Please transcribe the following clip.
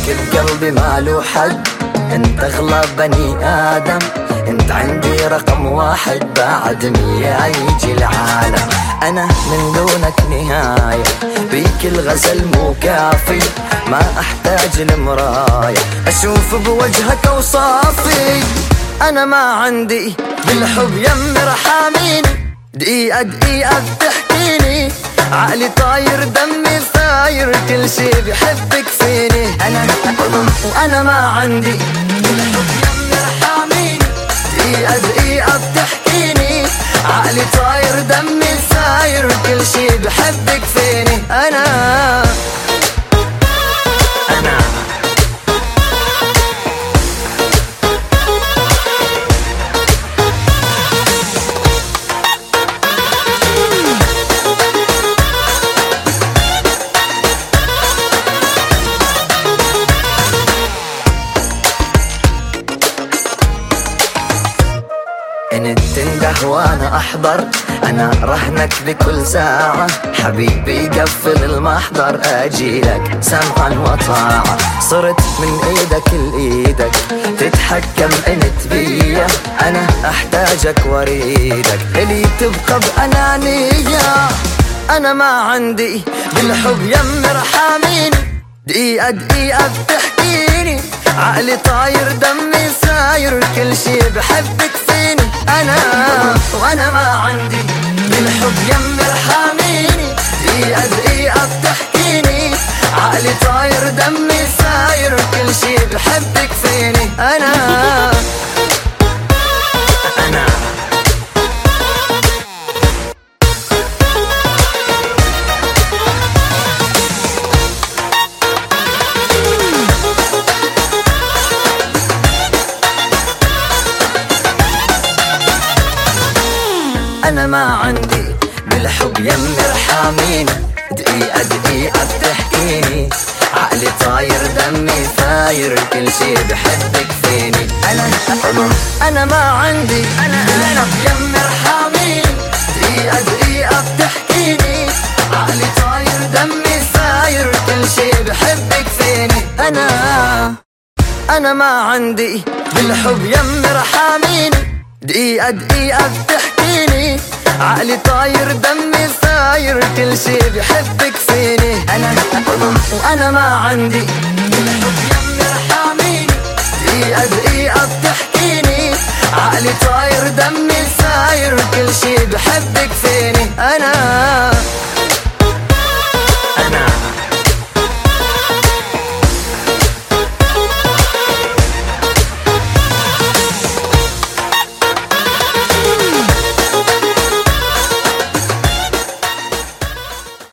حبك بقلبي ما له حد، انت اغلى بني ادم، انت عندي رقم واحد بعد 100 يجي العالم. انا من دونك نهاية، بيك الغزل مو كافي، ما احتاج المراية اشوف بوجهك اوصافي. انا ما عندي بالحب يم رحاميني، دقيقة دقيقة بتحكيني، عقلي طاير دمي ثاير، كل شي بحبك فيني. انا ما عندي بالحب يم رحاميني، دقيقة دقيقة بتحكيني، عقلي طاير دمي ثاير، كل شي بحبك فيني. انا إن تنده وانا احضر، انا رهنك بكل ساعة، حبيبي قفل المحضر اجيلك سمعا وطاعة. صرت من ايدك لايدك، تتحكم انت بيا، انا احتاجك واريدك، اللي تبقى بانانية. انا ما عندي بالحب يم رحاميني، دقيقة دقيقة بتحكيني، عقلي طاير دمي ساير، كل شي بحبك فيني. وانا ما عندي بالحب يم رحاميني، دقيقة دقيقة بتحكيني، عقلي طاير دمي ساير، كل شي بحبك فيني. انا أنا ما عندي بالحب يم رحاميني، دقيقة دقيقة بتحكيني، عقلي طاير دمي ثاير، كل شي بحبك فيني. أنا ما عندي بالحب يم رحاميني، دقيقة دقيقة بتحكيني، عقلي طاير دمي ثاير، كل شي بحبك فيني. أنا ما عندي بالحب يم رحاميني، دقيقة دقيقة بتحكيني، عقلي طاير دمي ثاير، كل شي بحبك فيني. وانا ما عندي بالحب يم رحاميني، دقيقة دقيقة بتحكيني، عقلي طاير دمي ثاير، كل شي بحبك فيني.